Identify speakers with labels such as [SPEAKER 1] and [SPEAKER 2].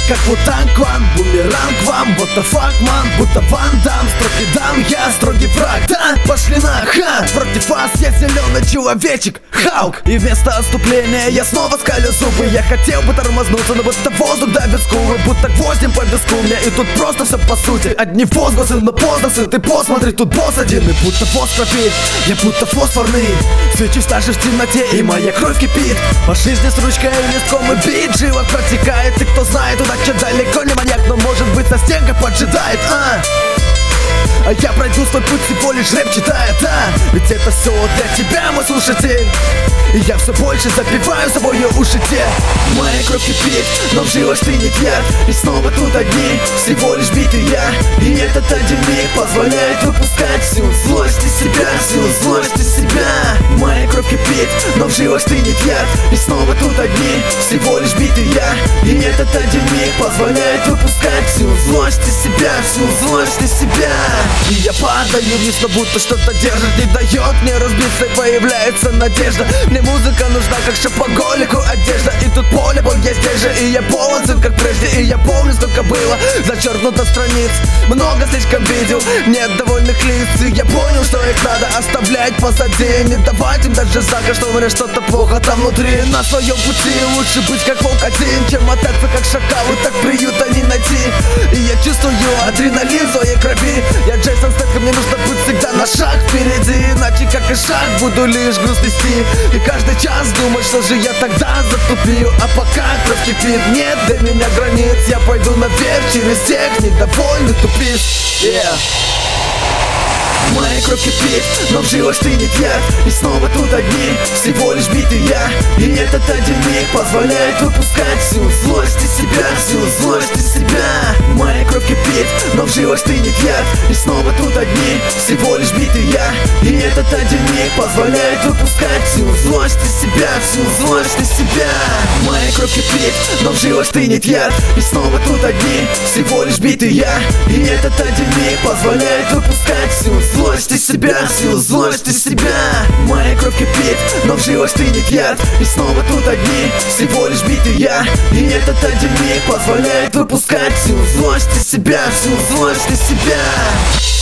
[SPEAKER 1] как Wu-Tang Clan, бумеранг вам, what the fuck, man, будто Ван Дам. Строгий дам, я строгий враг, да, пошли на ха. Против вас я зеленый человечек, Хаук. И вместо отступления я снова скалю зубы. Я хотел бы тормознуться, но будто воздух давит скулы, будто гвоздем по виску мне. И тут просто все по сути, одни возгласы, но поздно, сын, ты посмотри, тут босс один. И будто фосфор кровит, я будто фосфорный. Свечусь даже в темноте, и моя кровь кипит. По жизни с ручкой и листком и бит, жила протекает. И кто знает, удача далеко не маньяк, но может быть со стенкой поджидает, а я пройду свой путь всего лишь рэп читая, да. Ведь это все для тебя, мой слушатель. И я все больше запиваю собою уши те. Моя кровь кипит, но в жилах стынет яд. И снова тут одни, всего лишь битый я. И этот один миг позволяет выпускать всю злость из себя, всю злость из себя. Моя кровь кипит, но в жилах стынет яд. И снова тут одни, всего лишь битый я. И этот один миг позволяет выпускать всю злость из себя, всю злость из себя. И я падаю вниз, но будто что-то держит, не дает мне разбиться, и появляется надежда. Мне музыка нужна, как шопоголику одежда. И тут поле, боль, я здесь же, и я полон сын, как прежде. И я помню, сколько было зачеркнуто страниц. Много слишком видел, нет довольных лиц. И я понял, что их надо оставлять позади. Не давать им даже знака, что у меня что-то плохо там внутри. На своем пути лучше быть как волк один, чем мотаться как шакал, и так приюта не найти. И я чувствую адреналин в своей крови. Я Джейсон Стэтхэм, мне нужно быть всегда на шаг впереди. Иначе как и шаг буду лишь груз нести. И каждый час думать, что же я тогда затупил. А пока кровь кипит, нет для меня границ. Я пойду наверх через всех недовольных тупиц, Моя кровь кипит, но в жилах стынет яд. И снова тут одни, всего лишь битый я. И этот один миг позволяет выпускать всю злость из себя, всю злость из себя. Моя кровь кипит, но в жилах стынет яд. И снова тут одни, всего лишь битый я. И этот один миг позволяет выпускать всю злость из себя, всю злость из себя. Моя кровь кипит, но в жилах стынет яд. И снова тут одни, всего лишь битый я. И этот один миг позволяет выпускать всю злость из себя, всю злость из себя. Моя кровь кипит, но в жилах стынет яд. И снова тут одни, всего лишь битый я. И этот один миг позволяет выпускать всю злость из себя, всю злость из себя.